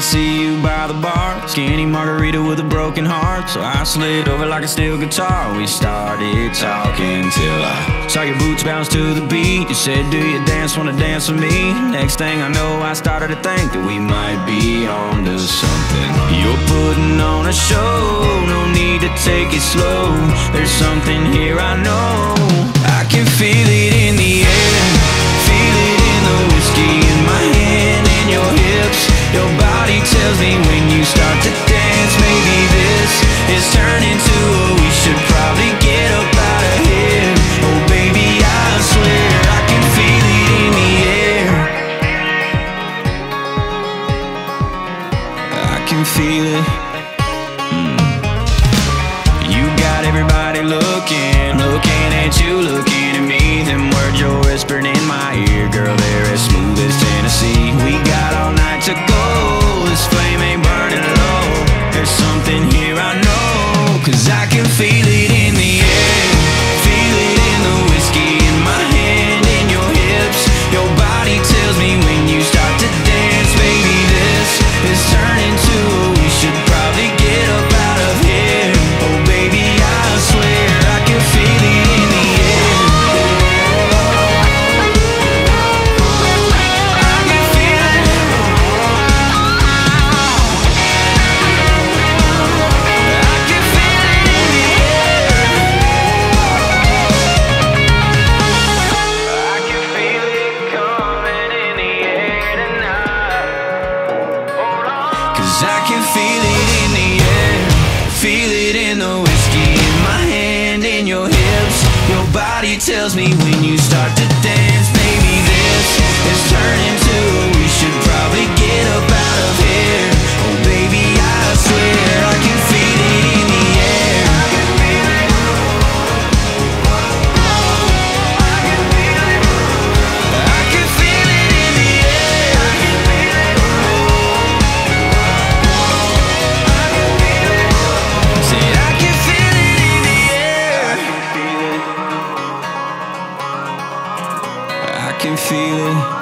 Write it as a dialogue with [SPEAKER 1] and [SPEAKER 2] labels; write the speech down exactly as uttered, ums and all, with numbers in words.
[SPEAKER 1] see you by the bar, skinny margarita with a broken heart. So I slid over like a steel guitar. We started talking till I saw your boots bounce to the beat. You said, do you dance, wanna dance with me? Next thing I know, I started to think that we might be on to something. You're putting on a show, no need to take it slow. There's something here I know. I can feel it in the air, feel it in the whiskey in my hand and your hips. Your body tells me when you start to dance, maybe this is turning to a we should probably get up out of here. Oh baby, I swear I can feel it in the air. I can feel it. mm. You got everybody looking, looking at you, looking at me. Them words you're whispering in my ear, girl, they're as smooth as Tennessee. We got all night to go, this flame ain't burning low. There's something here I know, cause I can feel it in the air, feel it in the whiskey in my hand and your hips. Your body tells me when you start to dance, baby, this is turning to a we should probably get up out of here. Oh baby, I swear I can feel it in the air. I can feel it. I can feel it in the air. I can feel it coming in the air tonight. Hold on. Cause I can feel it in the air, feel it in the whiskey in my hand and your hips. Your body tells me when you start to dance, maybe this is turning to a we should probably get up out of here. Oh baby, I swear I can feel it in the air. I can feel it. I can feel it. I can feel it in the air. I can feel it. I can feel it. Say I can feel it in the air. I can feel it. I can feel it.